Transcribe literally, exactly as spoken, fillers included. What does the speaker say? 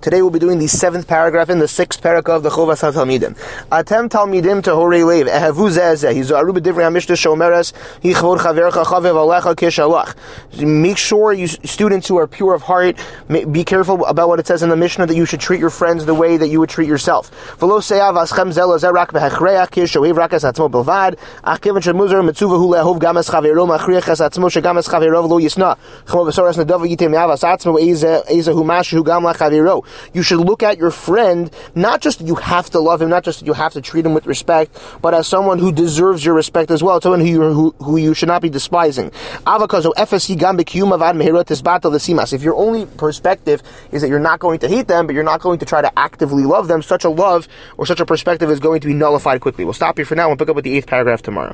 Today we'll be doing the seventh paragraph in the sixth paragraph of the Chovas HaTalmidim. Atem Talmidim Tehorei Lev Ehavu Zeh Zeh Hizaru B'divrei HaMishnah Shomeres Hichvod Chavercha Chavev Alecha Kishalach. Make sure you students who are pure of heart, be careful about what it says in the Mishnah that you should treat your friends the way that you would treat yourself. V'lo se'av aschem zelo zeh rak behechreach kishoev rak es atzmo belvad ach kivin shemuzar mitzuvahu lehov gam es chavero machriach es atzmo shegam es chavero lo yisna chmo besoras nedava yitem yavas atzmo ezehu mashu gam lachavero. You should look at your friend, not just that you have to love him, not just that you have to treat him with respect, but as someone who deserves your respect as well, someone who you, who, who you should not be despising. If your only perspective is that you're not going to hate them, but you're not going to try to actively love them, such a love or such a perspective is going to be nullified quickly. We'll stop here for now and pick up with the eighth paragraph tomorrow.